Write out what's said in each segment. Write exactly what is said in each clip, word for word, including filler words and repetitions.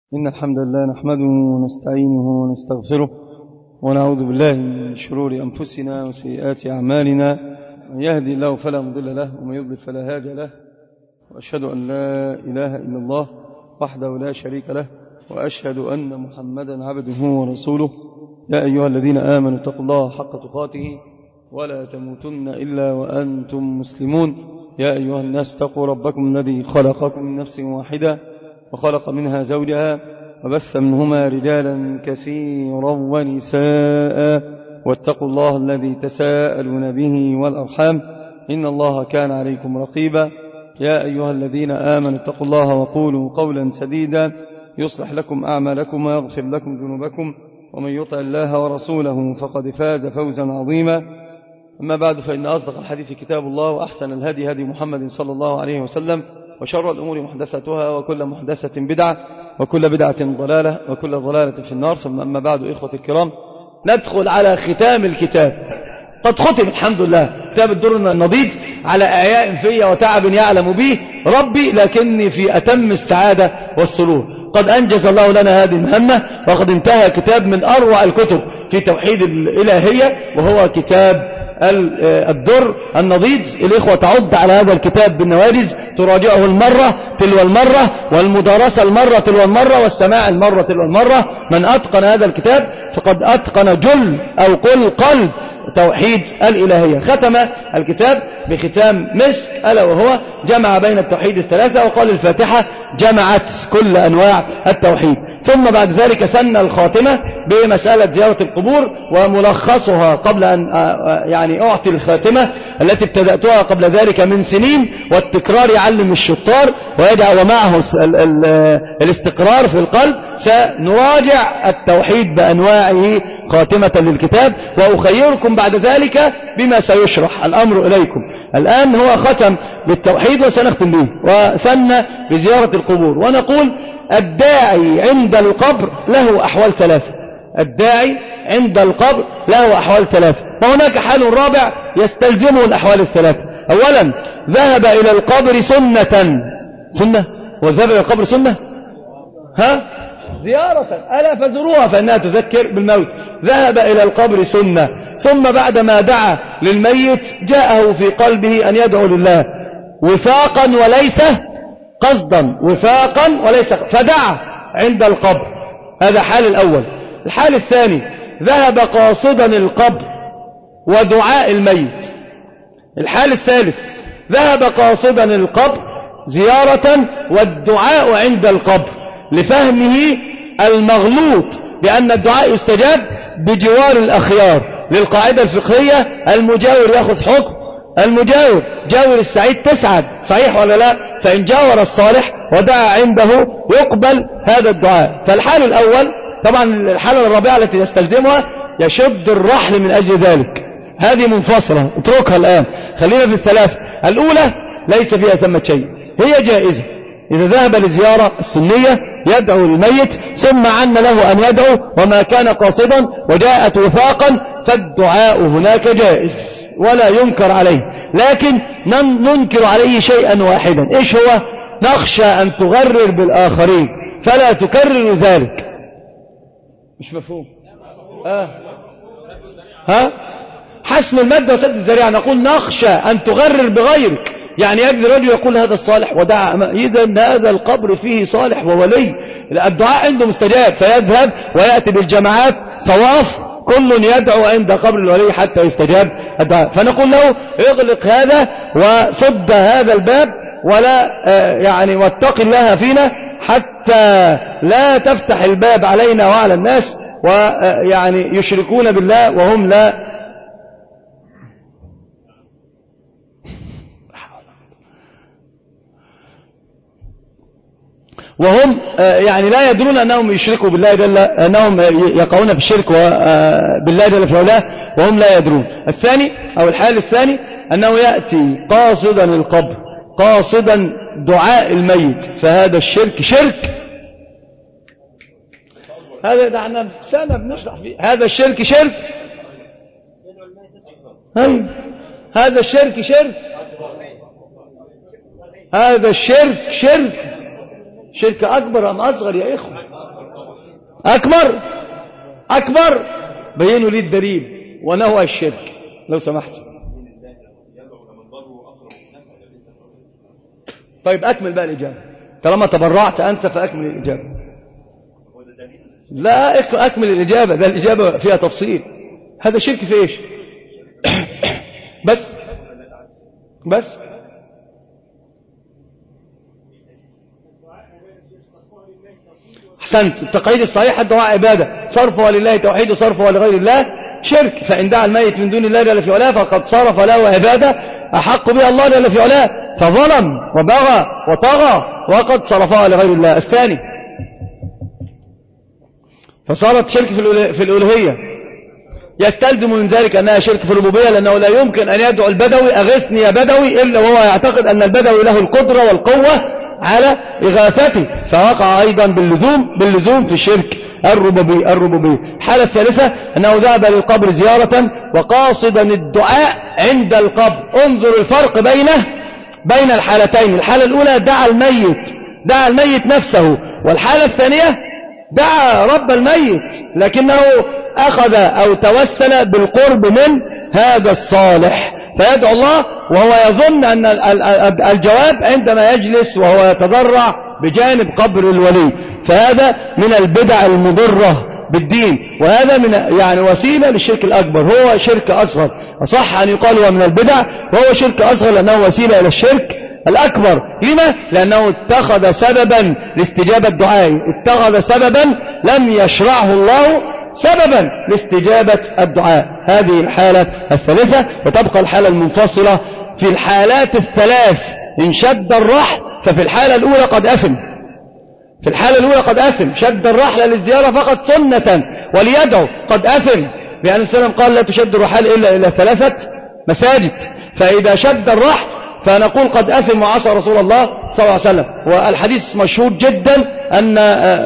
إن الحمد لله نحمده ونستعينه ونستغفره ونعوذ بالله من شرور أنفسنا وسيئات أعمالنا. من يهدي الله فلا مضل له ومن يضلل فلا هادي له، وأشهد أن لا إله إلا الله وحده لا شريك له، وأشهد أن محمدا عبده ورسوله. يا أيها الذين آمنوا اتقوا الله حق تقاته ولا تموتن إلا وأنتم مسلمون. يا أيها الناس اتقوا ربكم الذي خلقكم من نفس واحدة وخلق منها زوجها وبث منهما رجالا كثيرا ونساء، واتقوا الله الذي تساءلون به والأرحام إن الله كان عليكم رقيبا. يا أيها الذين آمنوا اتقوا الله وقولوا قولا سديدا يصلح لكم أعمالكم ويغفر لكم ذنوبكم، ومن يطع الله ورسوله فقد فاز فوزا عظيما. أما بعد، فإن أصدق الحديث كتاب الله، وأحسن الهدي هدي محمد صلى الله عليه وسلم، وشر الأمور محدثتها، وكل محدثة بدعة، وكل بدعة ضلالة، وكل ضلالة في النار. ثم أما بعد، إخوة الكرام، ندخل على ختام الكتاب. قد ختم الحمد لله كتاب الدر النضيد على أعياء في وتعب يعلم به ربي، لكني في أتم السعادة والسرور. قد أنجز الله لنا هذه المهمة، وقد انتهى كتاب من أروع الكتب في توحيد الإلهية، وهو كتاب الدر النضيد. الإخوة تعد على هذا الكتاب بالنوارز، تراجعه المرة تلو المرة، والمدارسة المرة تلو المرة، والسماع المرة تلو المرة. من أتقن هذا الكتاب فقد أتقن جل أو قل قلب توحيد الإلهية. ختم الكتاب بختام مسك، ألا وهو جمع بين التوحيد الثلاثة، وقال الفاتحة جمعت كل أنواع التوحيد. ثم بعد ذلك سن الخاتمة بمسألة زيارة القبور، وملخصها قبل أن يعني أعطي الخاتمة التي ابتدأتها قبل ذلك من سنين. والتكرار يعلم الشطار ويدعو معه الاستقرار في القلب. سنراجع التوحيد بأنواعه خاتمة للكتاب، وأخيركم بعد ذلك بما سيشرح. الأمر إليكم. الآن هو ختم بالتوحيد وسنختم به، وثنى بزيارة القبور. ونقول الداعي عند القبر له أحوال ثلاثة. الداعي عند القبر له أحوال ثلاثة، وهناك حال رابع يستلزمه الأحوال الثلاثة. أولا، ذهب إلى القبر سنة. سنة وذهب إلى القبر سنة ها زيارة، ألا فزروها فإنها تذكر بالموت. ذهب إلى القبر سنة، ثم بعدما دعا للميت جاءه في قلبه أن يدعو لله وفاقا وليس قصدا، وفاقا وليس قصدا، فدعا عند القبر. هذا حال الأول. الحال الثاني، ذهب قاصدا القبر ودعاء الميت. الحال الثالث، ذهب قاصدا القبر زيارة والدعاء عند القبر، لفهمه المغلوط بأن الدعاء يستجاب بجوار الأخيار، للقاعدة الفقهية المجاور يأخذ حكم المجاور. جاور السعيد تسعد، صحيح ولا لا؟ فإن جاور الصالح ودعا عنده يقبل هذا الدعاء. فالحال الأول طبعا، الحالة الرابعة التي يستلزمها يشد الرحل من أجل ذلك، هذه منفصلة، اتركها الآن. خلينا في الثلاثة. الأولى ليس فيها ثمة شيء، هي جائزة. إذا ذهب لزيارة السنية يدعو للميت، ثم عن له أن يدعو وما كان قاصدا وجاءت وفاقا، فالدعاء هناك جائز ولا ينكر عليه. لكن ننكر عليه شيئا واحدا، إيش هو؟ نخشى أن تغرر بالآخرين فلا تكرر ذلك. مش مفهوم؟ آه. ها؟ حسم المادة وسد الذريعة. نقول نخشى أن تغرر بغيرك، يعني يجد رجل يقول هذا الصالح ودعا، إذن هذا القبر فيه صالح وولي، الدعاء عنده مستجاب، فيذهب ويأتي بالجماعات صواف كل يدعو عند قبر الولي حتى يستجاب الدعاء. فنقول له اغلق هذا وسد هذا الباب، ولا يعني واتق الله فينا حتى لا تفتح الباب علينا وعلى الناس، ويعني يشركون بالله وهم لا وهم يعني لا يدرون أنهم يشركوا بالله جل، أنهم يقعون في الشرك بالله جل في علاه وهم لا يدرون. الثاني أو الحال الثاني أنه يأتي قاصدا القبر، قاصدا دعاء الميت، فهذا الشرك شرك. هذا دعنا سنة بنشرح فيه. هذا الشرك شرك، هذا الشرك شرك، هذا الشرك شرك. شرك أكبر أم أصغر يا إخوة؟ أكبر أكبر بينوا لي الدليل ونهى الشرك لو سمحت. طيب أكمل بقى الإجابة طالما تبرعت أنت فأكمل الإجابة. لا أكمل الإجابة، ده الإجابة فيها تفصيل. هذا شرك في إيش؟ بس بس أحسنت. التقعيد الصحيح الدعاء عبادة، صرفها لله توحيد وصرفها لغير الله شرك. فإن دعا الميت من دون الله جل في علاه فقد صرف له عبادة أحق بها الله جل في علاه، فظلم وبغى وطغى وقد صرفها لغير الله. الثاني فصارت شرك في الألوهية، يستلزم من ذلك أنها شرك في الربوبية، لأنه لا يمكن أن يدعو البدوي أغثني يا بدوي إلا وهو يعتقد أن البدوي له القدرة والقوة على إغاثته، فوقع أيضا باللزوم باللزوم في شرك الربوبية الربوبية. الحالة الثالثة أنه ذهب للقبر زيارة وقاصدا الدعاء عند القبر. انظر الفرق بينه بين الحالتين. الحالة الأولى دعا الميت دعا الميت نفسه، والحالة الثانية دعا رب الميت لكنه أخذ أو توسل بالقرب من هذا الصالح، فيدعو الله وهو يظن أن الجواب عندما يجلس وهو يتضرع بجانب قبر الولي. فهذا من البدع المضرة بالدين، وهذا من يعني وسيلة للشرك الأكبر، هو شرك أصغر. أصح أن يقال هو من البدع وهو شرك أصغر لأنه وسيلة إلى الشرك الأكبر. لما؟ لأنه اتخذ سببا لاستجابة دعائه، اتخذ سببا لم يشرعه الله سببا لاستجابة الدعاء. هذه الحالة الثالثة. وتبقى الحالة المنفصلة في الحالات الثلاث. إن شد الرحل ففي الحالة الأولى قد أثم، في الحالة الأولى قد أثم. شد الرحل للزيارة فقط سنة وليدعو قد أثم، لأن السلام قال لا تشد الرحال إلا إلى ثلاثة مساجد. فإذا شد الرحل فنقول قد أثم وعصى رسول الله صلى الله عليه وسلم. والحديث مشهور جدا أن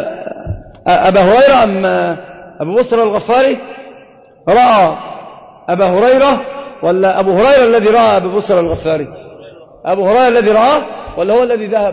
أبا هريرة أم أبو بصر الغفاري رأى أبا هريرة، ولا أبو هريرة الذي رأى أبو بصر الغفاري؟ أبو هريرة الذي رأى ولا هو الذي ذهب؟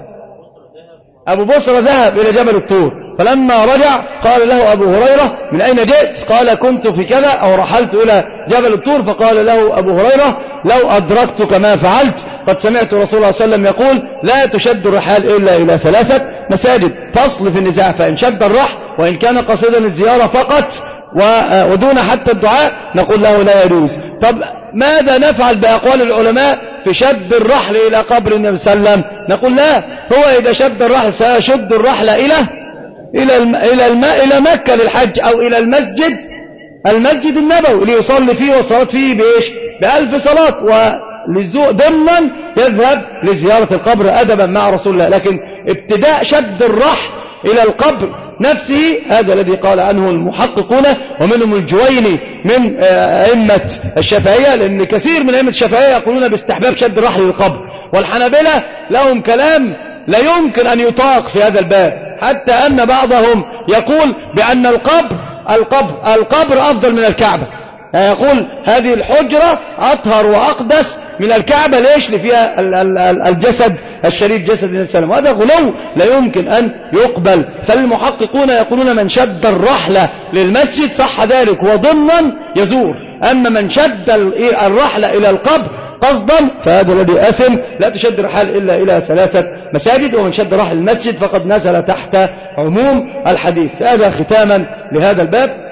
أبو بصر ذهب إلى جبل الطور، فلما رجع قال له أبو هريرة من أين جئت؟ قال كنت في كذا أو رحلت إلى جبل الطور. فقال له أبو هريرة لو أدركتك ما فعلت، قد سمعت رسول الله صلى الله عليه وسلم يقول لا تشد الرحال إلا إلى ثلاثة مساجد. فصل في النزاع، فإن شد الرحل وإن كان قصدا الزيارة فقط ودون حتى الدعاء نقول له لا يجوز. طب ماذا نفعل بأقوال العلماء في شد الرحل إلى قبر النبي صلى الله عليه وسلم؟ نقول لا، هو إذا شد الرحل سيشد الرحل إلى إلى الم... إلى الم... إلى مكة للحج أو إلى المسجد المسجد النبوي ليصلي فيه والصلاة فيه بإيش؟ بألف صلاة، وللزوء ضمن يذهب لزيارة القبر أدبا مع رسول الله. لكن ابتداء شد الرحل إلى القبر نفسه هذا الذي قال عنه المحققون ومنهم الجويني من أئمة الشافعية، لأن كثير من أئمة الشافعية يقولون باستحباب شد الرحل للقبر، والحنابلة لهم كلام لا يمكن أن يطاق في هذا الباب، حتى أن بعضهم يقول بأن القبر القبر القبر أفضل من الكعبة، يقول هذه الحجرة أطهر وأقدس من الكعبة. ليش؟ لفيها الجسد الشريف جسد النبي صلى الله عليه وسلم، وهذا غلو لا يمكن أن يقبل. فالمحققون يقولون من شد الرحلة للمسجد صح ذلك وضمنا يزور، أما من شد الرحلة إلى القبر قصدا فهذا الذي أثم. لا تشد الرحال إلا إلى ثلاثة مساجد، ومن شد رحل المسجد فقد نزل تحت عموم الحديث. هذا ختاما لهذا الباب.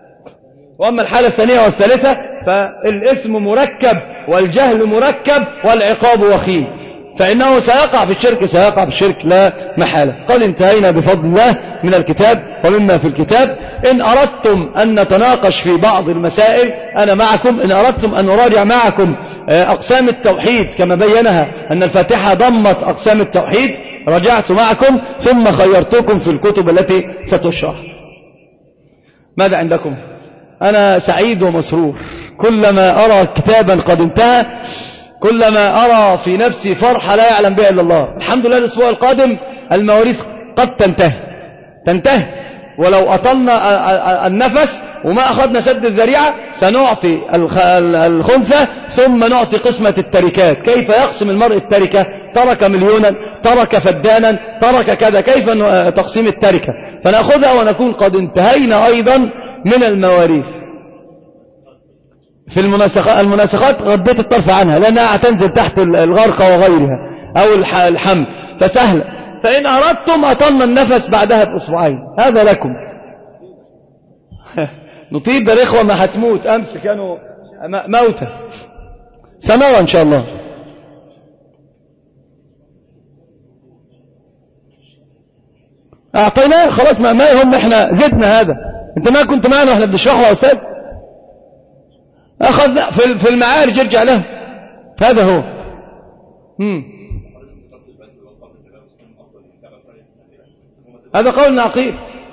وأما الحالة الثانية والثالثة فالاسم مركب والجهل مركب والعقاب وخيم، فإنه سيقع في الشرك سيقع في الشرك لا محالة. قد انتهينا بفضل الله من الكتاب ومما في الكتاب. إن أردتم أن نتناقش في بعض المسائل أنا معكم، إن أردتم أن نراجع معكم أقسام التوحيد كما بينها أن الفاتحة ضمت أقسام التوحيد رجعت معكم ثم خيرتكم في الكتب التي ستشرح. ماذا عندكم؟ أنا سعيد ومسرور، كلما أرى كتابا قد انتهى كلما أرى في نفسي فرحة لا يعلم بها إلا الله. الحمد لله الأسبوع القادم المواريث قد تنتهي تنتهي ولو أطلنا النفس وما أخذنا سد الذريعة سنعطي الخنثى ثم نعطي قسمة التركات. كيف يقسم المرء التركة؟ ترك مليونا ترك فدانا، ترك كذا، كيف تقسيم التركة؟ فنأخذها ونكون قد انتهينا أيضا من المواريث. في المناسخات, المناسخات رديت الطرف عنها لأنها هتنزل تحت الغرقة وغيرها أو الحمل فسهل. فإن أردتم أطلنا النفس بعدها بأسبوعين، هذا لكم. نطيب ده الإخوة ما هتموت، أمس كانوا موتى، سنرى إن شاء الله. أعطيناه خلاص، ما, ما يهم، إحنا زدنا هذا. أنت ما كنت معنا وإحنا بنشرحه يا أستاذ؟ أخذنا في في المعارج، ارجع له، هذا هو. مم. هذا قول نعقيب،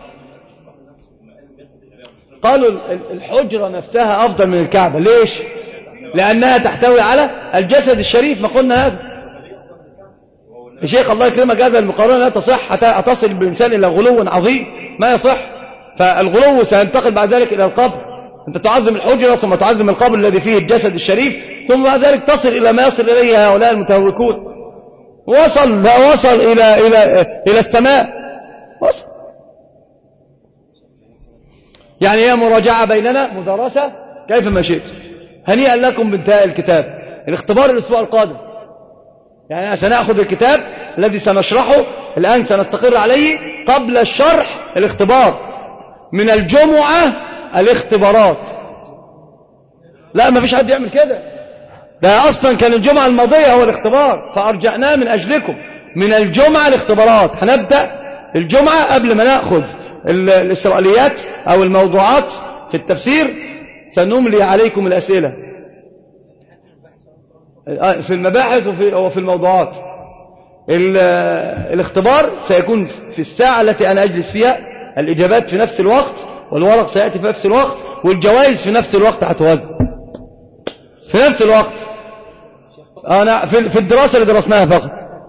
قالوا الحجرة نفسها أفضل من الكعبة. ليش؟ لأنها تحتوي على الجسد الشريف، ما قلنا هذا. الشيخ الله يكرمك، هذا المقارنة لا تصح، حتى تصل بالإنسان إلى غلو عظيم ما يصح. فالغلو سينتقل بعد ذلك إلى القبر. أنت تعظم الحجرة ثم تعظم القبر الذي فيه الجسد الشريف، ثم بعد ذلك تصل إلى ما يصل إليه هؤلاء المتهوكون. وصل لا وصل إلى إلى إلى السماء، وصل. يعني هي مراجعة بيننا، مدرسة كيف ما شئت. هنيئا لكم بانتهاء الكتاب. الاختبار الأسبوع القادم، يعني سنأخذ الكتاب الذي سنشرحه الآن، سنستقر عليه قبل الشرح الاختبار. من الجمعة الاختبارات. لا، ما فيش حد يعمل كده، ده أصلا كان الجمعة الماضية هو الاختبار، فأرجعناه من أجلكم. من الجمعة الاختبارات، هنبدأ الجمعة قبل ما نأخذ الإسرائيليات أو الموضوعات في التفسير، سنملي عليكم الأسئلة في المباحث وفي, وفي الموضوعات. الاختبار سيكون في الساعة التي أنا أجلس فيها، الإجابات في نفس الوقت، والورق سيأتي في نفس الوقت، والجوائز في نفس الوقت هتوزع في نفس الوقت. أنا في الدراسة اللي درسناها فقط.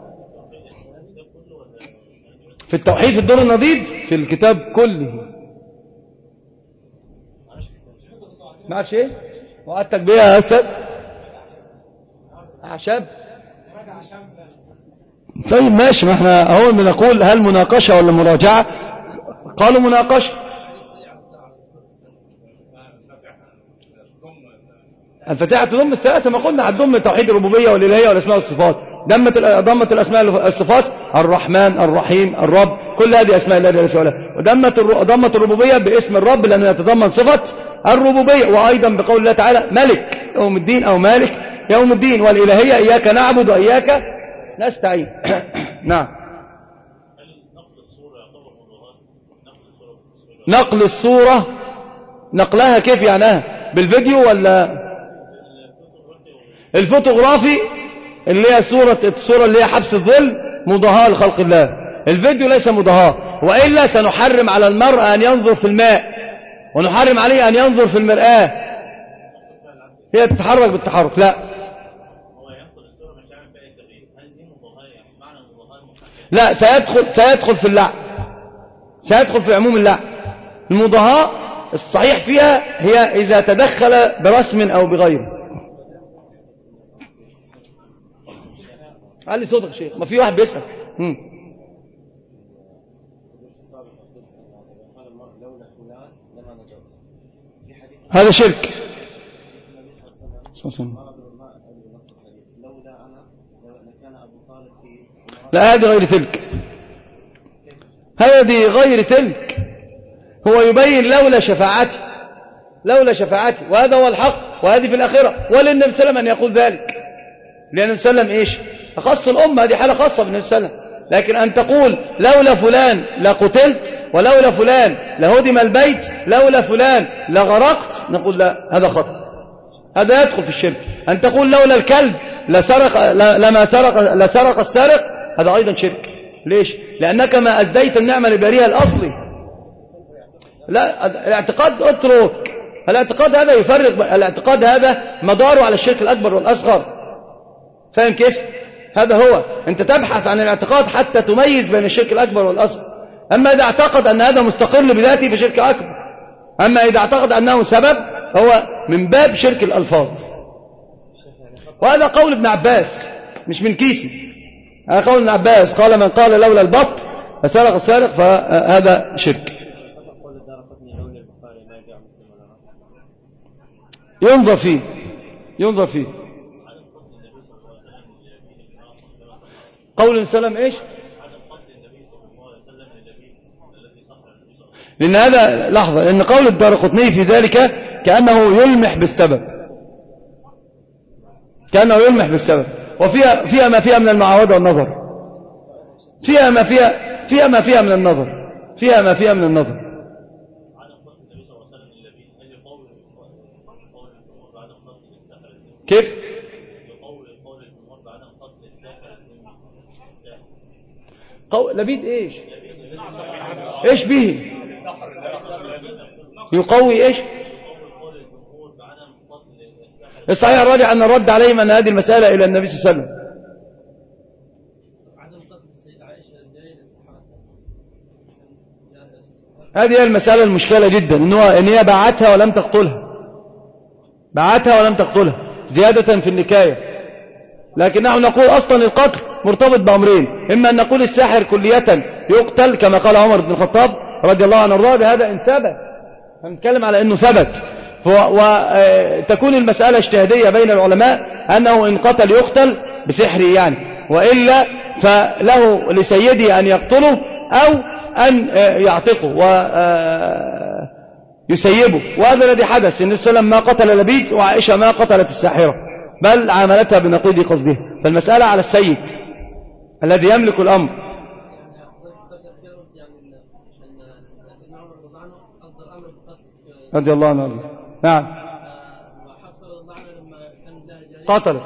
في التوحيد في الدور النضيد في الكتاب كله. معك شيء وقعدتك بيها يا أستاذ؟ أعشاب. طيب ماشي، ما احنا اهو بنقول هل مناقشة ولا مراجعة؟ قالوا مناقشة. الفاتحة تضم الثلاثة، ما قلنا هتضم توحيد الربوبية والإلهية والأسماء والصفات. ضمت ضمت الأسماء الصفات، الرحمن الرحيم الرب، كل هذه أسماء الله جل وعلا. وضمت ضمت الربوبية باسم الرب لأنه يتضمن صفة الربوبية، وأيضا بقول الله تعالى ملك يوم الدين أو مالك يوم الدين، والإلهية إياك نعبد وإياك نستعين. نعم. نقل الصورة، نقلها كيف يعني؟ بالفيديو ولا الفوتوغرافي اللي هي صورة الصورة اللي هي حبس الظل مضاهاة لخلق الله. الفيديو ليس مضاهاة، وإلا سنحرم على المرء أن ينظر في الماء، ونحرم عليه أن ينظر في المرآة، هي تتحرك بالتحرك. لا لا، سيدخل سيدخل في اللعب، سيدخل في عموم اللعب. المضاهاة الصحيح فيها هي إذا تدخل برسم أو بغيره. علي صوتك شيخ، ما في واحد بيسأل. مم. هذا شرك. لا، هذه غير تلك، هذه غير تلك. هو يبين لولا شفاعتي، لولا شفاعتي، وهذا هو الحق، وهذه في الآخرة. وللنبي صلى الله عليه وسلم أن يقول ذلك، لأن النبي صلى الله عليه وسلم إيش؟ أخص الأمة، هذه حالة خاصة بالنبي صلى الله عليه وسلم. لكن أن تقول لولا فلان لقتلت، ولولا فلان لهدم البيت، لولا فلان لغرقت، نقول لا، هذا خطأ، هذا يدخل في الشرك. أن تقول لولا الكلب لسرق لما سرق لسرق السارق، هذا أيضا شرك. ليش؟ لأنك ما أزديت النعمة لباريها الأصلي. لا، الاعتقاد اترك، الاعتقاد هذا يفرق، الاعتقاد هذا مداره على الشرك الأكبر والأصغر. فاهم كيف؟ هذا هو، أنت تبحث عن الاعتقاد حتى تميز بين الشرك الأكبر والأصغر. أما إذا اعتقد أن هذا مستقل بذاته فشرك أكبر، أما إذا اعتقد أنه سبب هو من باب شرك الألفاظ. وهذا قول ابن عباس، مش من كيسي، هذا قول ابن عباس قال من قال لولا البط فسرق السارق فهذا شرك. ينظر فيه ينظر فيه قول سلم ايش؟ لأن هذا لحظة لأن قول الدارقطني في ذلك كأنه يلمح بالسبب كأنه يلمح بالسبب وفيها فيها ما فيها من المعاودة والنظر فيها ما فيها فيها ما فيها من النظر فيها ما فيها من النظر كيف؟ قول لبيد ايش؟ ايش به؟ يقوي ايش؟ الصحيح الراجع أن الرد عليهم أن هذه المسألة إلى النبي صلى الله عليه وسلم. هذه هي المسألة المشكلة جدا إن هي باعتها ولم تقتلها باعتها ولم تقتلها زيادة في النكاية. لكن نحن نقول أصلا القتل مرتبط بأمرين إما أن نقول الساحر كلية يقتل كما قال عمر بن الخطاب رضي الله عنه وارضاه هذا إن ثبت هنتكلم على أنه ثبت وتكون المسألة اجتهادية بين العلماء أنه إن قتل يقتل بسحره يعني وإلا فله لسيده أن يقتله أو أن يعتقه ويسيبه. وهذا الذي حدث النبي صلى الله عليه وسلم ما قتل لبيد وعائشة ما قتلت الساحرة بل عاملتها بنقيض قصدها. فالمسألة على السيد الذي يملك الأمر. رضي الله عنه. نعم قتلت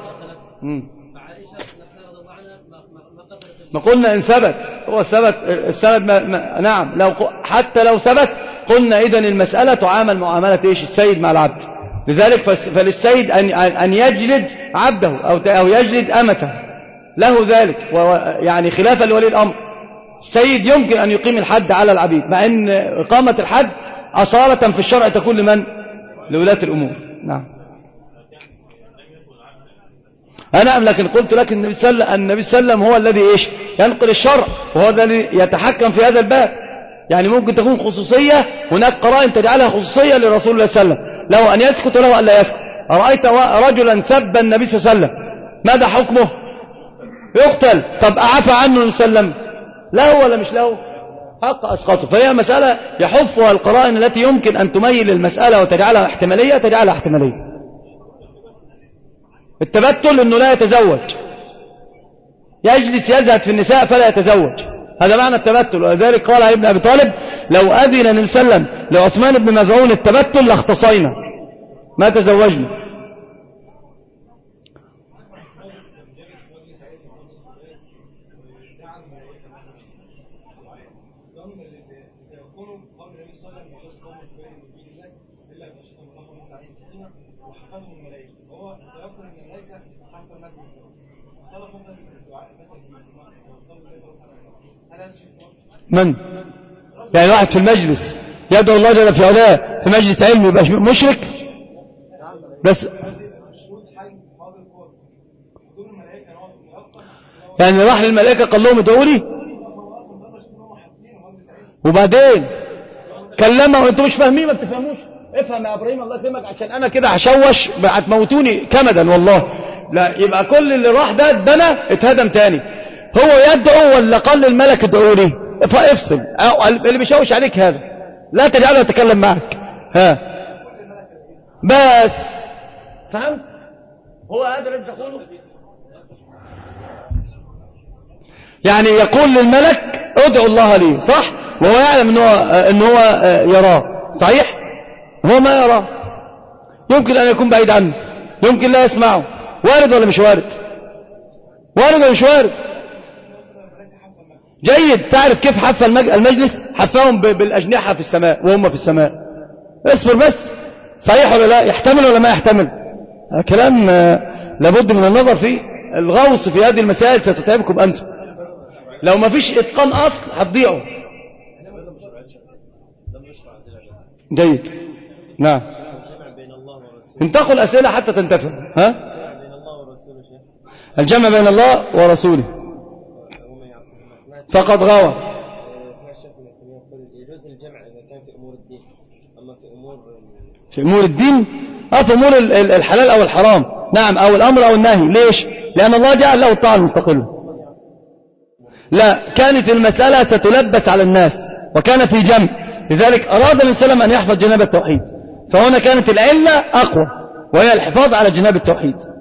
ما قلنا إن ثبت هو الثبت السند ما ما نعم لو حتى لو ثبت قلنا إذن المسألة تعامل معاملة إيش السيد مع العبد. لذلك فللسيد أن أن يجلد عبده أو أو يجلد أمته له ذلك يعني خلافا لولي الأمر. السيد يمكن أن يقيم الحد على العبيد مع أن إقامة الحد أصالة في الشرع تكون لمن؟ لولاة الأمور. نعم أنا لكن قلت لك النبي صلى الله عليه وسلم هو الذي إيش ينقل الشرع وهو الذي يتحكم في هذا الباب. يعني ممكن تكون خصوصية هناك قرائن تجعلها خصوصية لرسول الله صلى الله عليه وسلم له أن يسكت وله أن لا يسكت. أرأيت رجلا سب النبي صلى الله عليه وسلم ماذا حكمه؟ يقتل. طب أعفى عنه النبي صلى الله عليه وسلم له ولا مش له؟ حق أسقطه. فهي مسألة يحفها القرائن التي يمكن أن تميل المسألة وتجعلها احتمالية تجعلها احتمالية. التبتل أنه لا يتزوج يجلس يزهد في النساء فلا يتزوج هذا معنى التبتل. ولذلك قال ابن أبي طالب لو أذن النبي صلى الله عليه وسلم لعثمان بن مزعون التبتل لاختصينا ما تزوجنا. من؟ يعني واحد في المجلس يدعو الله جل في علاه في مجلس علمي يبقى مشرك بس يعني راح للملائكة قال لهم ادعوا لي وبعدين كلمه وانتم مش فاهمين ما بتفهموش. افهم يا ابراهيم الله يسلمك عشان انا كده هشوش هتموتوني كمدا والله. لا يبقى كل اللي راح ده اتبنى اتهدم تاني. هو يدعو ولا قال للملك ادعوا لي؟ فافصل اللي بيشوش عليك هذا لا تجعله يتكلم معك ها بس فهمت؟ هو هذا الذي تقوله يعني يقول للملك ادعو الله لي صح وهو يعلم ان هو ان هو يراه صحيح هو ما يراه يمكن ان يكون بعيد عنه يمكن لا يسمعه وارد ولا مش وارد وارد ولا مش وارد جيد. تعرف كيف حف المجلس حفاهم بالأجنحة في السماء وهم في السماء. اصبر بس صحيح ولا لا يحتمل ولا ما يحتمل كلام لابد من النظر فيه. الغوص في هذه المسائل ستتعبكم أنتم لو ما فيش إتقان أصل هتضيعوا. جيد نعم انتقوا الأسئلة حتى تنتفع ها الجمع بين الله ورسوله فقد غوى. يجوز الجمع إذا كان في أمور الدين، أما في أمور في أمور الدين أو في أمور الحلال أو الحرام، نعم، أو الأمر أو النهي. ليش؟ لأن الله جعل له الطاعة المستقلة. لا، كانت المسألة ستلبس على الناس وكان في جمع، لذلك أراد النبي صلى الله عليه وسلم أن يحفظ جناب التوحيد، فهنا كانت العلة أقوى وهي الحفاظ على جناب التوحيد.